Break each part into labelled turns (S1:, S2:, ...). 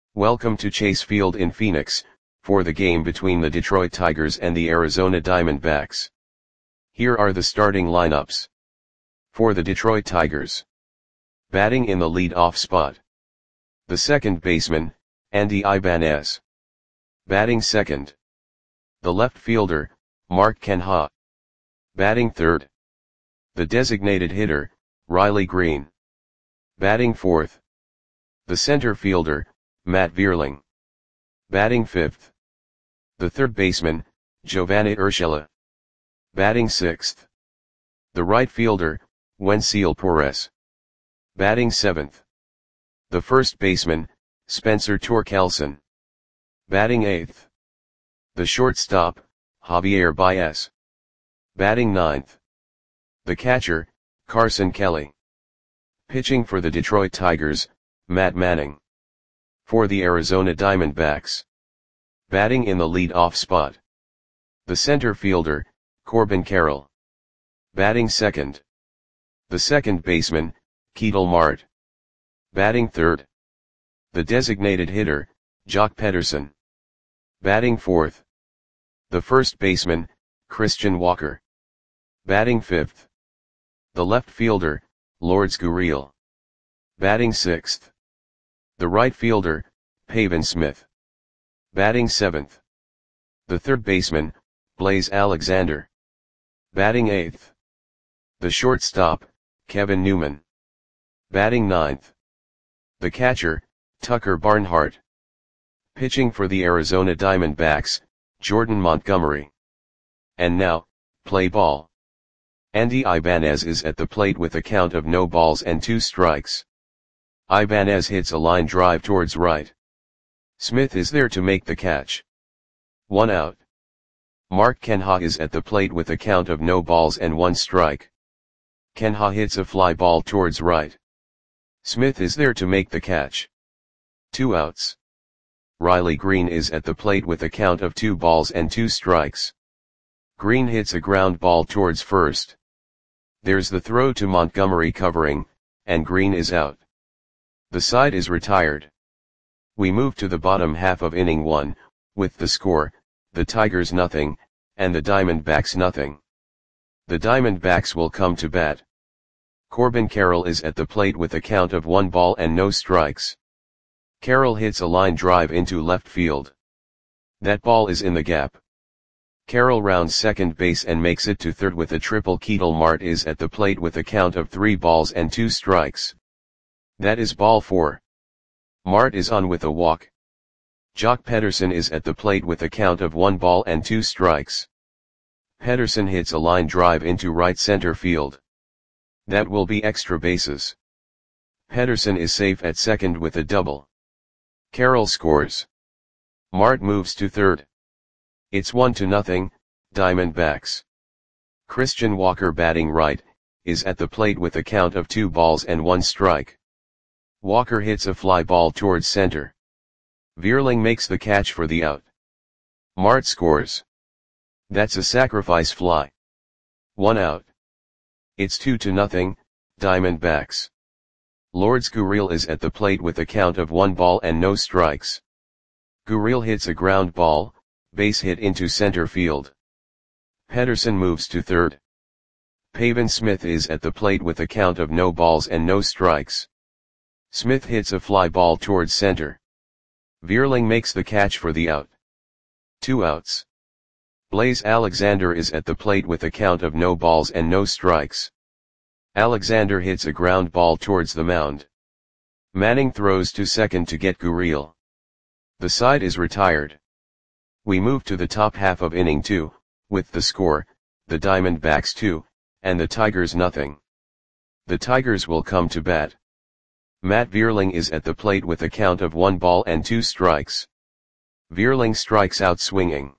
S1: Welcome to Chase Field in Phoenix, for the game between the Detroit Tigers and the Arizona Diamondbacks. Here are the starting lineups. For the Detroit Tigers. Batting in the lead-off spot. The second baseman, Andy Ibanez. Batting second. The left fielder, Mark Canha. Batting third. The designated hitter, Riley Greene. Batting fourth. The center fielder, Matt Vierling. Batting fifth. The third baseman, Giovanni Urshela. Batting sixth. The right fielder, Wenceel Perez. Batting seventh. The first baseman, Spencer Torkelson. Batting eighth. The shortstop, Javier Baez. Batting ninth. The catcher, Carson Kelly. Pitching for the Detroit Tigers, Matt Manning. For the Arizona Diamondbacks. Batting in the lead-off spot. The center fielder, Corbin Carroll. Batting second. The second baseman, Ketel Marte. Batting third. The designated hitter, Joc Pederson. Batting fourth. The first baseman, Christian Walker. Batting fifth. The left fielder, Lourdes Gurriel. Batting sixth. The right fielder, Pavin Smith. Batting seventh. The third baseman, Blaise Alexander. Batting eighth. The shortstop, Kevin Newman. Batting ninth. The catcher, Tucker Barnhart. Pitching for the Arizona Diamondbacks, Jordan Montgomery. And now, play ball. Andy Ibanez is at the plate with a count of no balls and 2 strikes. Ibanez hits a line drive towards right. Smith is there to make the catch. 1 out. Mark Canha is at the plate with a count of no balls and 1 strike. Canha hits a fly ball towards right. Smith is there to make the catch. 2 outs. Riley Greene is at the plate with a count of 2 balls and 2 strikes. Greene hits a ground ball towards first. There's the throw to Montgomery covering, and Greene is out. The side is retired. We move to the bottom half of inning 1, with the score, the Tigers nothing, and the Diamondbacks nothing. The Diamondbacks will come to bat. Corbin Carroll is at the plate with a count of 1 ball and no strikes. Carroll hits a line drive into left field. That ball is in the gap. Carroll rounds second base and makes it to third with a triple. Ketel Marte is at the plate with a count of 3 balls and 2 strikes. That is ball 4. Marte is on with a walk. Joc Pederson is at the plate with a count of 1 ball and 2 strikes. Pederson hits a line drive into right center field. That will be extra bases. Pederson is safe at second with a double. Carroll scores. Marte moves to third. It's 1-0, Diamondbacks. Christian Walker, batting right, is at the plate with a count of 2 balls and 1 strike. Walker hits a fly ball towards center. Vierling makes the catch for the out. Marte scores. That's a sacrifice fly. 1 out. It's 2-0, Diamondbacks. Lourdes Gurriel is at the plate with a count of 1 ball and no strikes. Gurriel hits a ground ball, base hit into center field. Pederson moves to third. Pavin Smith is at the plate with a count of no balls and no strikes. Smith hits a fly ball towards center. Vierling makes the catch for the out. 2 outs. Blaise Alexander is at the plate with a count of no balls and no strikes. Alexander hits a ground ball towards the mound. Manning throws to second to get Gurriel. The side is retired. We move to the top half of inning 2, with the score, the Diamondbacks 2, and the Tigers nothing. The Tigers will come to bat. Matt Vierling is at the plate with a count of 1 ball and 2 strikes. Vierling strikes out swinging.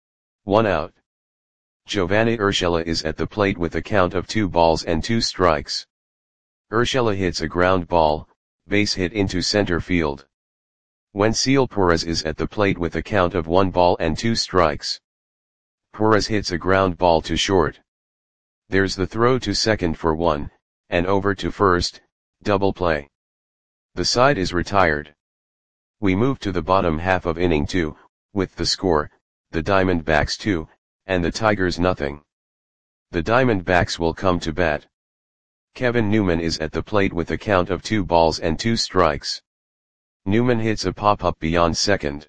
S1: 1 out. Giovanni Urshela is at the plate with a count of 2 balls and 2 strikes. Urshela hits a ground ball, base hit into center field. Wenceel Perez is at the plate with a count of 1 ball and 2 strikes. Perez hits a ground ball to short. There's the throw to second for 1, and over to first, double play. The side is retired. We move to the bottom half of inning 2, with the score, the Diamondbacks 2, and the Tigers nothing. The Diamondbacks will come to bat. Kevin Newman is at the plate with a count of 2 balls and 2 strikes. Newman hits a pop-up beyond second.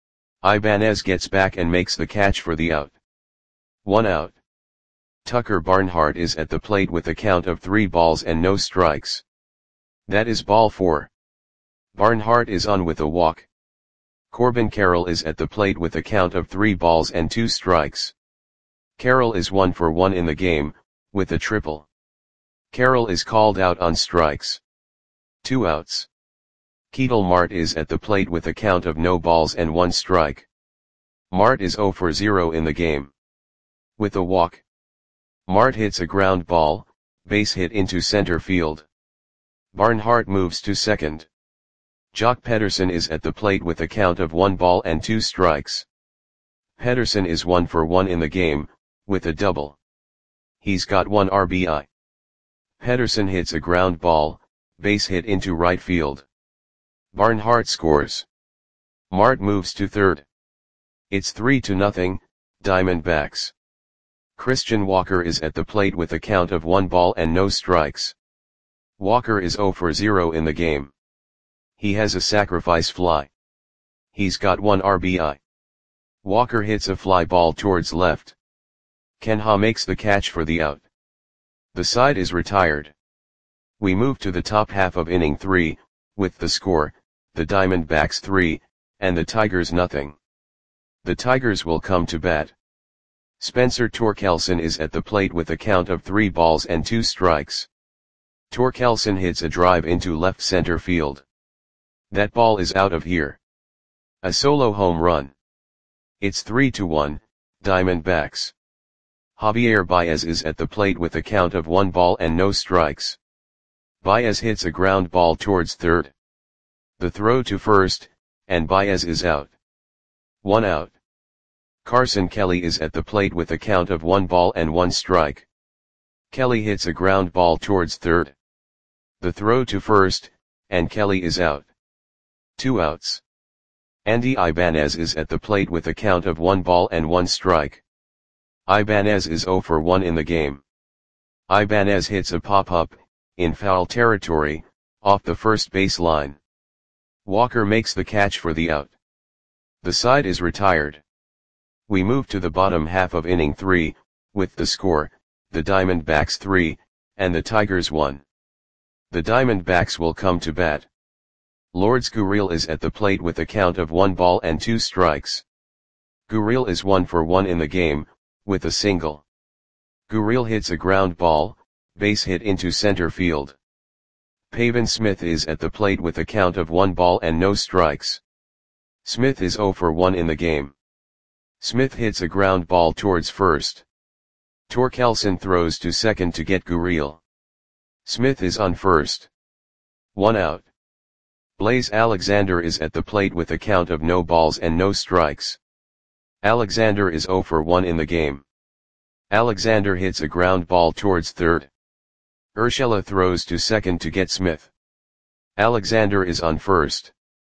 S1: Ibanez gets back and makes the catch for the out. 1 out. Tucker Barnhart is at the plate with a count of 3 balls and no strikes. That is ball 4. Barnhart is on with a walk. Corbin Carroll is at the plate with a count of 3 balls and 2 strikes. Carroll is 1 for 1 in the game, with a triple. Carroll is called out on strikes. 2 outs. Ketel Marte is at the plate with a count of no balls and 1 strike. Marte is 0 for 0 in the game. With a walk. Marte hits a ground ball, base hit into center field. Barnhart moves to second. Jock Pederson is at the plate with a count of 1 ball and 2 strikes. Pederson is 1 for 1 in the game, with a double. He's got 1 RBI. Pederson hits a ground ball, base hit into right field. Barnhart scores. Marte moves to third. It's 3-0, Diamondbacks. Christian Walker is at the plate with a count of 1 ball and no strikes. Walker is 0 for 0 in the game. He has a sacrifice fly. He's got 1 RBI. Walker hits a fly ball towards left. Kenha makes the catch for the out. The side is retired. We move to the top half of inning 3, with the score, the Diamondbacks 3, and the Tigers nothing. The Tigers will come to bat. Spencer Torkelson is at the plate with a count of 3 balls and 2 strikes. Torkelson hits a drive into left center field. That ball is out of here. A solo home run. It's 3-1, Diamondbacks. Javier Baez is at the plate with a count of 1 ball and no strikes. Baez hits a ground ball towards third. The throw to first, and Baez is out. 1 out. Carson Kelly is at the plate with a count of 1 ball and 1 strike. Kelly hits a ground ball towards third. The throw to first, and Kelly is out. 2 outs. Andy Ibanez is at the plate with a count of 1 ball and 1 strike. Ibanez is 0 for 1 in the game. Ibanez hits a pop-up, in foul territory, off the first base line. Walker makes the catch for the out. The side is retired. We move to the bottom half of inning 3, with the score, the Diamondbacks 3, and the Tigers 1. The Diamondbacks will come to bat. Lourdes Gurriel is at the plate with a count of 1 ball and 2 strikes. Gurriel is 1 for 1 in the game, with a single. Gurriel hits a ground ball, base hit into center field. Pavin Smith is at the plate with a count of 1 ball and no strikes. Smith is 0 for 1 in the game. Smith hits a ground ball towards first. Torkelson throws to second to get Gurriel. Smith is on first. 1 out. Blaze Alexander is at the plate with a count of no balls and no strikes. Alexander is 0 for 1 in the game. Alexander hits a ground ball towards third. Urshela throws to second to get Smith. Alexander is on first.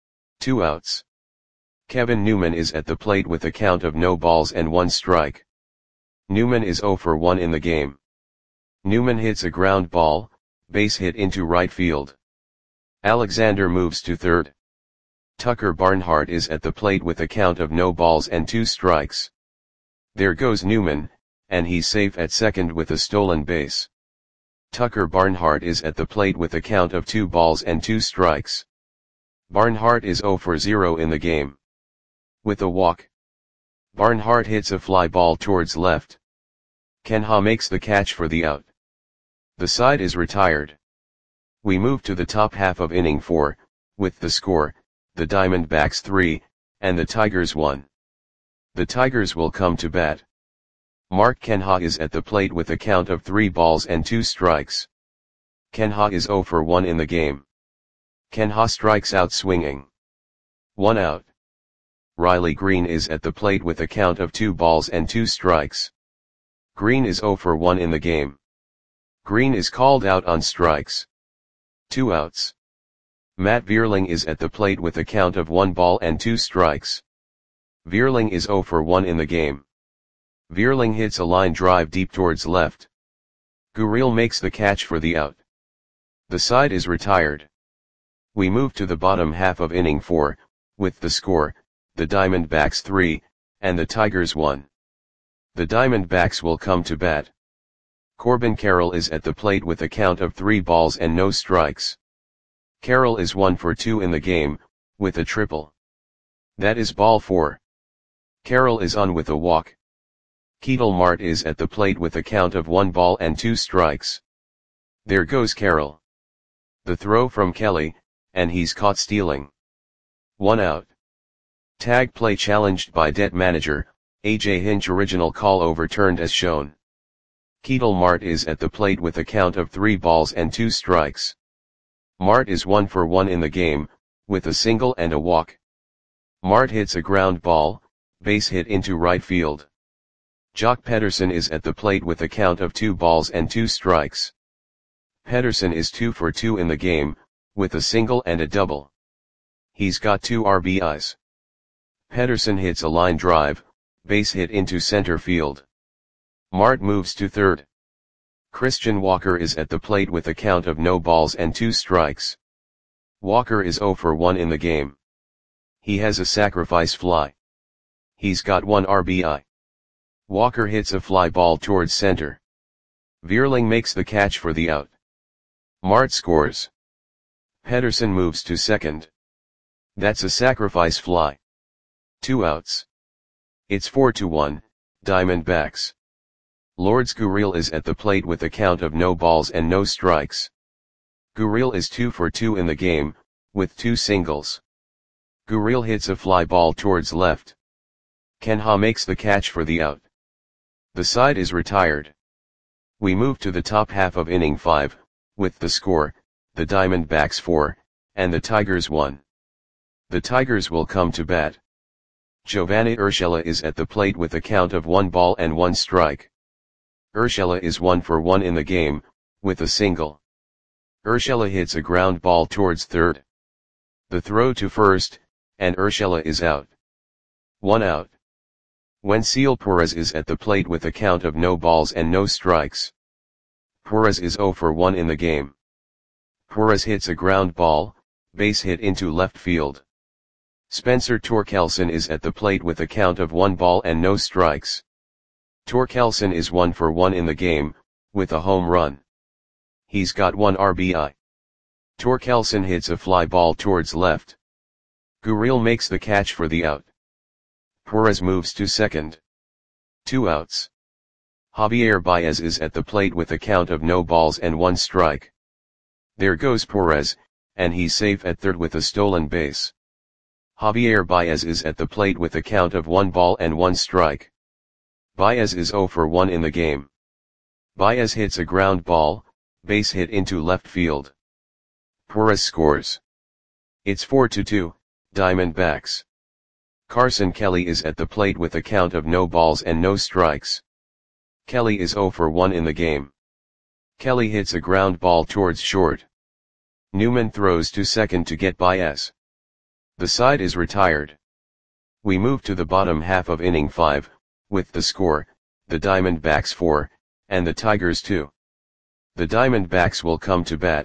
S1: 2 outs. Kevin Newman is at the plate with a count of no balls and 1 strike. Newman is 0 for 1 in the game. Newman hits a ground ball, base hit into right field. Alexander moves to third. Tucker Barnhart is at the plate with a count of no balls and 2 strikes. There goes Newman, and he's safe at second with a stolen base. Tucker Barnhart is at the plate with a count of 2 balls and 2 strikes. Barnhart is 0 for 0 in the game. With a walk. Barnhart hits a fly ball towards left. Kenha makes the catch for the out. The side is retired. We move to the top half of inning 4, with the score, the Diamondbacks 3, and the Tigers 1. The Tigers will come to bat. Mark Kenha is at the plate with a count of 3 balls and 2 strikes. Kenha is 0 for 1 in the game. Kenha strikes out swinging. 1 out. Riley Green is at the plate with a count of 2 balls and 2 strikes. Green is 0 for 1 in the game. Green is called out on strikes. 2 outs. Matt Vierling is at the plate with a count of 1 ball and 2 strikes. Vierling is 0 for 1 in the game. Vierling hits a line drive deep towards left. Gurriel makes the catch for the out. The side is retired. We move to the bottom half of inning 4, with the score, the Diamondbacks 3, and the Tigers 1. The Diamondbacks will come to bat. Corbin Carroll is at the plate with a count of 3 balls and no strikes. Carroll is 1 for 2 in the game, with a triple. That is ball 4. Carroll is on with a walk. Ketel Marte is at the plate with a count of 1 ball and 2 strikes. There goes Carroll. The throw from Kelly, and he's caught stealing. 1 out. Tag play challenged by Det manager, AJ Hinch. Original call overturned as shown. Ketel Marte is at the plate with a count of 3 balls and 2 strikes. Marte is 1 for 1 in the game, with a single and a walk. Marte hits a ground ball, base hit into right field. Jock Pederson is at the plate with a count of 2 balls and 2 strikes. Pederson is 2 for 2 in the game, with a single and a double. He's got 2 RBIs. Pederson hits a line drive, base hit into center field. Marte moves to third. Christian Walker is at the plate with a count of no balls and 2 strikes. Walker is 0 for 1 in the game. He has a sacrifice fly. He's got 1 RBI. Walker hits a fly ball towards center. Vierling makes the catch for the out. Marte scores. Pederson moves to second. That's a sacrifice fly. 2 outs. It's 4-1, Diamondbacks. Lourdes Gurriel is at the plate with a count of no balls and no strikes. Gurriel is 2 for 2 in the game, with 2 singles. Gurriel hits a fly ball towards left. Ken Ha makes the catch for the out. The side is retired. We move to the top half of inning 5, with the score, the Diamondbacks 4, and the Tigers 1. The Tigers will come to bat. Giovanni Urshela is at the plate with a count of 1 ball and 1 strike. Urshela is 1 for 1 in the game, with a single. Urshela hits a ground ball towards third. The throw to first, and Urshela is out. 1 out. Wenceel Perez is at the plate with a count of no balls and no strikes. Perez is 0 for 1 in the game. Perez hits a ground ball, base hit into left field. Spencer Torkelson is at the plate with a count of 1 ball and no strikes. Torkelson is 1 for 1 in the game, with a home run. He's got 1 RBI. Torkelson hits a fly ball towards left. Gurriel makes the catch for the out. Perez moves to second. 2 outs. Javier Baez is at the plate with a count of no balls and 1 strike. There goes Perez, and he's safe at third with a stolen base. Javier Baez is at the plate with a count of 1 ball and 1 strike. Baez is 0 for 1 in the game. Baez hits a ground ball, base hit into left field. Perez scores. It's 4-2, Diamondbacks. Carson Kelly is at the plate with a count of no balls and no strikes. Kelly is 0 for 1 in the game. Kelly hits a ground ball towards short. Newman throws to second to get Baez. The side is retired. We move to the bottom half of inning 5, with the score, the Diamondbacks 4, and the Tigers 2. The Diamondbacks will come to bat.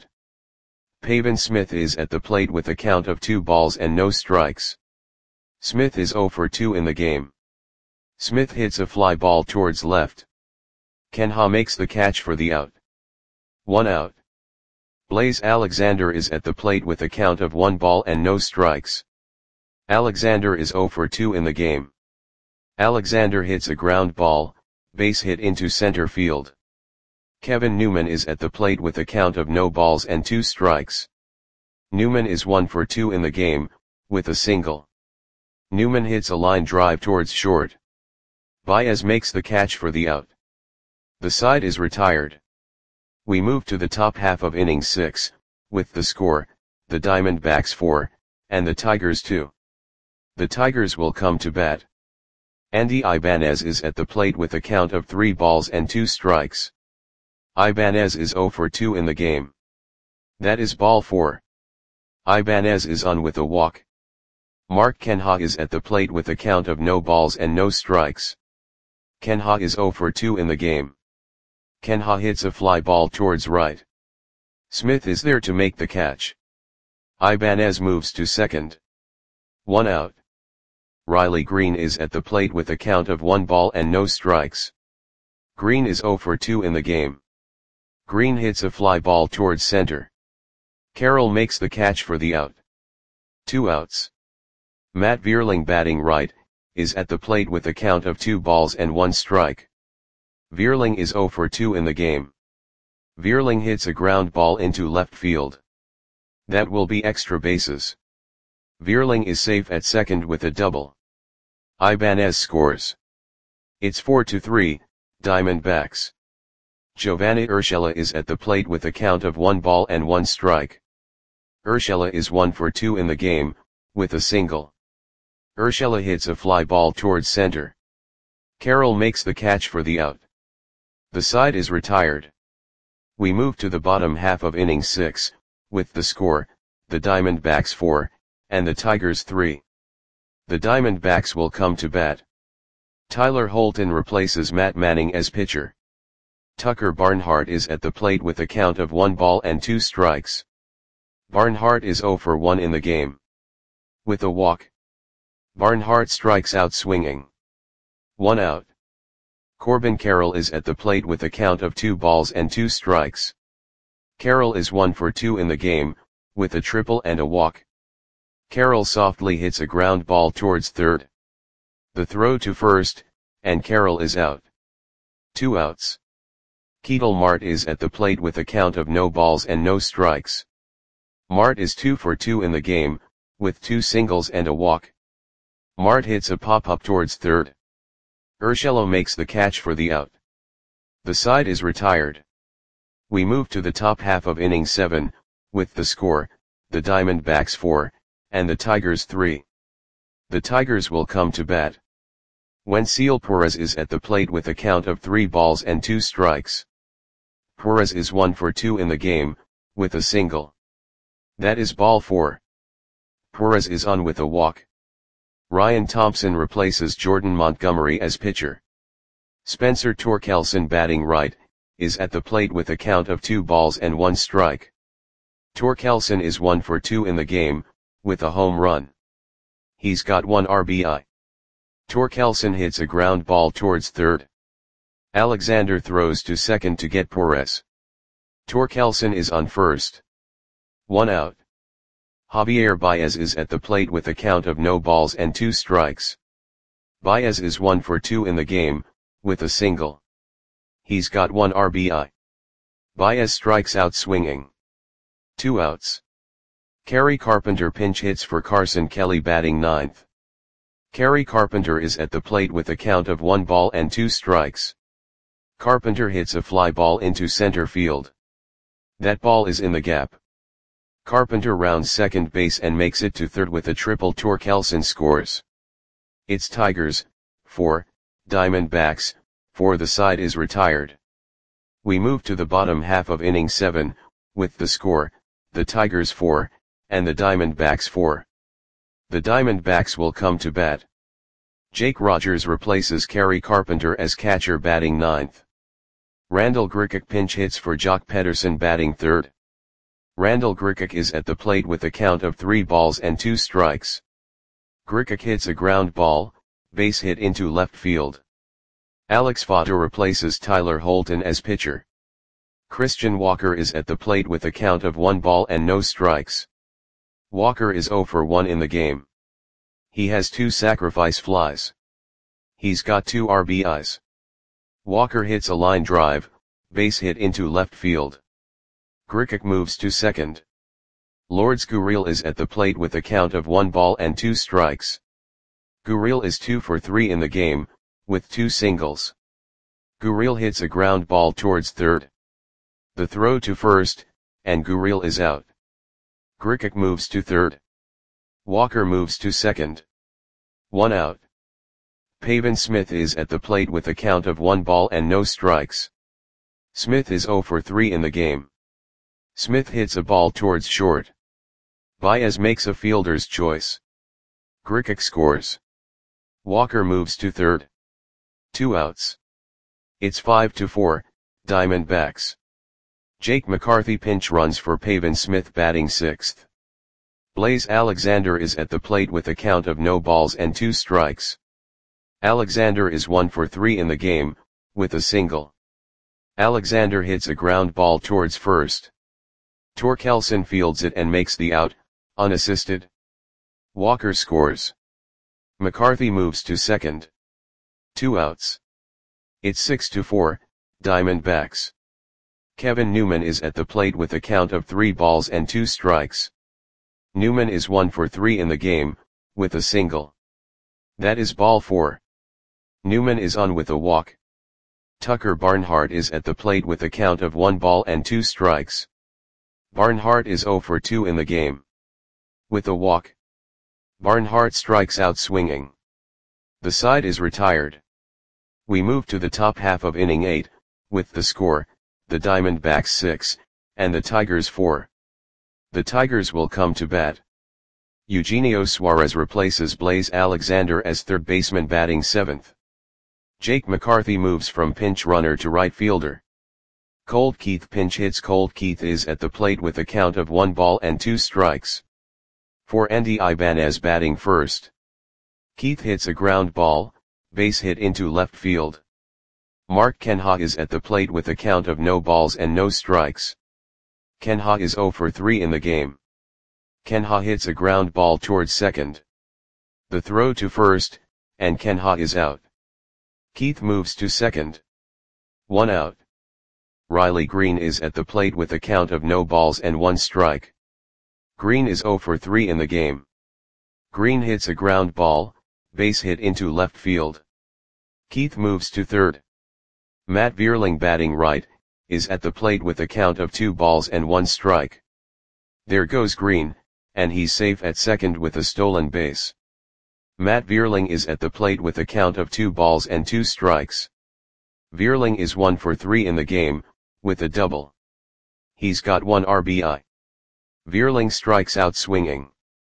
S1: Pavin Smith is at the plate with a count of 2 balls and no strikes. Smith is 0 for 2 in the game. Smith hits a fly ball towards left. Ken Ha makes the catch for the out. 1 out. Blaze Alexander is at the plate with a count of 1 ball and no strikes. Alexander is 0 for 2 in the game. Alexander hits a ground ball, base hit into center field. Kevin Newman is at the plate with a count of no balls and 2 strikes. Newman is 1 for 2 in the game, with a single. Newman hits a line drive towards short. Baez makes the catch for the out. The side is retired. We move to the top half of inning 6, with the score, the Diamondbacks 4, and the Tigers 2. The Tigers will come to bat. Andy Ibanez is at the plate with a count of 3 balls and 2 strikes. Ibanez is 0 for 2 in the game. That is ball 4. Ibanez is on with a walk. Mark Kenha is at the plate with a count of no balls and no strikes. Kenha is 0 for 2 in the game. Kenha hits a fly ball towards right. Smith is there to make the catch. Ibanez moves to second. 1 out. Riley Green is at the plate with a count of 1 ball and no strikes. Green is 0 for 2 in the game. Green hits a fly ball towards center. Carroll makes the catch for the out. 2 outs. Matt Vierling, batting right, is at the plate with a count of 2 balls and 1 strike. Vierling is 0 for 2 in the game. Vierling hits a ground ball into left field. That will be extra bases. Vierling is safe at second with a double. Ibanez scores. It's 4-3, Diamondbacks. Giovanni Urshela is at the plate with a count of 1 ball and 1 strike. Urshela is 1 for 2 in the game, with a single. Urshela hits a fly ball towards center. Carroll makes the catch for the out. The side is retired. We move to the bottom half of inning 6, with the score, the Diamondbacks 4, and the Tigers 3. The Diamondbacks will come to bat. Tyler Holton replaces Matt Manning as pitcher. Tucker Barnhart is at the plate with a count of 1 ball and 2 strikes. Barnhart is 0 for 1 in the game. With a walk, Barnhart strikes out swinging. 1 out. Corbin Carroll is at the plate with a count of 2 balls and 2 strikes. Carroll is 1 for 2 in the game, with a triple and a walk. Carroll softly hits a ground ball towards third. The throw to first, and Carroll is out. 2 outs. Ketel Marte is at the plate with a count of no balls and no strikes. Marte is 2 for 2 in the game, with 2 singles and a walk. Marte hits a pop-up towards third. Urshela makes the catch for the out. The side is retired. We move to the top half of inning 7, with the score, the Diamondbacks 4, and the Tigers 3. The Tigers will come to bat. Wenceel Perez is at the plate with a count of 3 balls and 2 strikes. Perez is 1 for 2 in the game, with a single. That is ball 4. Perez is on with a walk. Ryan Thompson replaces Jordan Montgomery as pitcher. Spencer Torkelson, batting right, is at the plate with a count of 2 balls and 1 strike. Torkelson is 1 for 2 in the game, with a home run. He's got 1 RBI. Torkelson hits a ground ball towards third. Alexander throws to second to get Perez. Torkelson is on first. 1 out. Javier Baez is at the plate with a count of no balls and 2 strikes. Baez is 1 for 2 in the game, with a single. He's got 1 RBI. Baez strikes out swinging. 2 outs. Kerry Carpenter pinch hits for Carson Kelly, batting ninth. Kerry Carpenter is at the plate with a count of 1 ball and 2 strikes. Carpenter hits a fly ball into center field. That ball is in the gap. Carpenter rounds second base and makes it to third with a triple. Torkelson scores. It's Tigers 4, Diamondbacks 4. The side is retired. We move to the bottom half of inning 7, with the score, the Tigers 4, and the Diamondbacks 4. The Diamondbacks will come to bat. Jake Rogers replaces Kerry Carpenter as catcher, batting ninth. Randall Grichuk pinch hits for Jock Pederson, batting third. Randall Grichuk is at the plate with a count of 3 balls and 2 strikes. Grichuk hits a ground ball, base hit into left field. Alex Votto replaces Tyler Holton as pitcher. Christian Walker is at the plate with a count of 1 ball and no strikes. Walker is 0 for 1 in the game. He has 2 sacrifice flies. He's got 2 RBIs. Walker hits a line drive, base hit into left field. Grichuk moves to second. Lourdes Gurriel is at the plate with a count of 1 ball and 2 strikes. Gurriel is 2 for 3 in the game, with 2 singles. Gurriel hits a ground ball towards third. The throw to first, and Gurriel is out. Grichuk moves to third. Walker moves to second. 1 out. Pavin Smith is at the plate with a count of 1 ball and no strikes. Smith is 0 for 3 in the game. Smith hits a ball towards short. Baez makes a fielder's choice. Grichuk scores. Walker moves to third. 2 outs. It's 5-4, Diamondbacks. Jake McCarthy pinch runs for Pavin Smith batting sixth. Blaze Alexander is at the plate with a count of no balls and 2 strikes. Alexander is 1 for 3 in the game, with a single. Alexander hits a ground ball towards first. Torkelson fields it and makes the out, unassisted. Walker scores. McCarthy moves to second. 2 outs. It's 6-4, Diamondbacks. Kevin Newman is at the plate with a count of 3 balls and 2 strikes. Newman is 1 for 3 in the game, with a single. That is ball 4. Newman is on with a walk. Tucker Barnhart is at the plate with a count of 1 ball and 2 strikes. Barnhart is 0 for 2 in the game. With a walk. Barnhart strikes out swinging. The side is retired. We move to the top half of inning 8, with the score, the Diamondbacks 6, and the Tigers 4. The Tigers will come to bat. Eugenio Suarez replaces Blaze Alexander as third baseman batting seventh. Jake McCarthy moves from pinch runner to right fielder. Colt Keith pinch hits. Colt Keith is at the plate with a count of 1 ball and 2 strikes. For Andy Ibanez batting first. Keith hits a ground ball, base hit into left field. Mark Kenha is at the plate with a count of no balls and no strikes. Kenha is 0 for 3 in the game. Kenha hits a ground ball towards second. The throw to first, and Kenha is out. Keith moves to second. 1 out. Riley Green is at the plate with a count of no balls and 1 strike. Green is 0 for 3 in the game. Green hits a ground ball, base hit into left field. Keith moves to third. Matt Vierling batting right, is at the plate with a count of 2 balls and 1 strike. There goes Green, and he's safe at second with a stolen base. Matt Vierling is at the plate with a count of 2 balls and 2 strikes. Vierling is 1 for 3 in the game, with a double. He's got 1 RBI. Vierling strikes out swinging.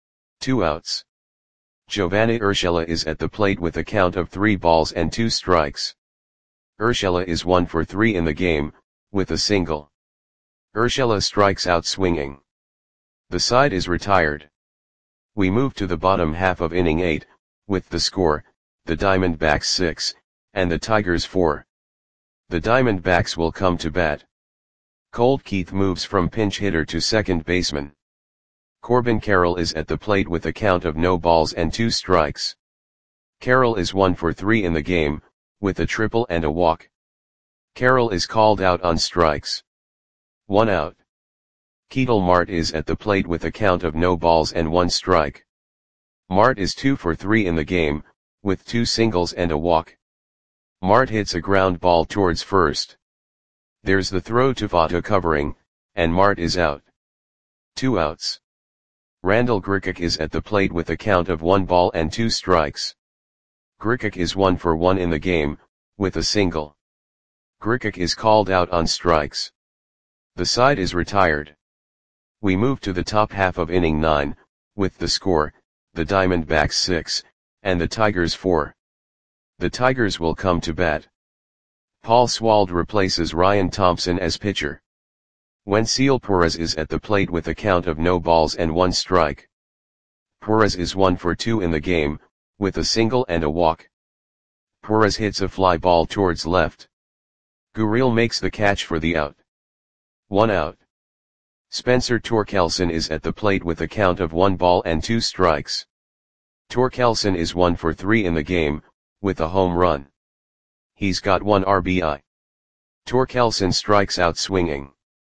S1: 2 outs. Giovanni Urshela is at the plate with a count of 3 balls and 2 strikes. Urshela is 1 for 3 in the game, with a single. Urshela strikes out swinging. The side is retired. We move to the bottom half of inning 8, with the score, the Diamondbacks 6, and the Tigers 4. The Diamondbacks will come to bat. Colt Keith moves from pinch hitter to second baseman. Corbin Carroll is at the plate with a count of no balls and 2 strikes. Carroll is 1 for 3 in the game, with a triple and a walk. Carroll is called out on strikes. 1 out. Ketel Marte is at the plate with a count of no balls and 1 strike. Marte is 2 for 3 in the game, with 2 singles and a walk. Marte hits a ground ball towards first. There's the throw to Votto covering, and Marte is out. 2 outs. Randall Grichuk is at the plate with a count of 1 ball and 2 strikes. Grichuk is 1 for 1 in the game, with a single. Grichuk is called out on strikes. The side is retired. We move to the top half of inning 9, with the score, the Diamondbacks 6, and the Tigers 4. The Tigers will come to bat. Paul Swald replaces Ryan Thompson as pitcher. Wenceel Perez is at the plate with a count of no balls and 1 strike. Perez is 1 for 2 in the game, with a single and a walk. Perez hits a fly ball towards left. Gurriel makes the catch for the out. 1 out. Spencer Torkelson is at the plate with a count of 1 ball and 2 strikes. Torkelson is 1 for 3 in the game, with a home run. He's got 1 RBI. Torkelson strikes out swinging.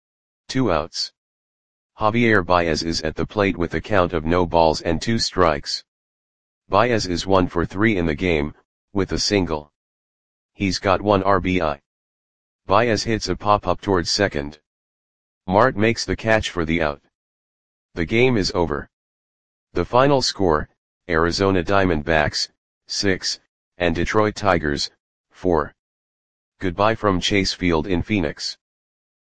S1: 2 outs. Javier Baez is at the plate with a count of no balls and 2 strikes. Baez is 1 for 3 in the game, with a single. He's got 1 RBI. Baez hits a pop-up towards second. Marte makes the catch for the out. The game is over. The final score, Arizona Diamondbacks, 6, and Detroit Tigers, 4. Goodbye from Chase Field in Phoenix.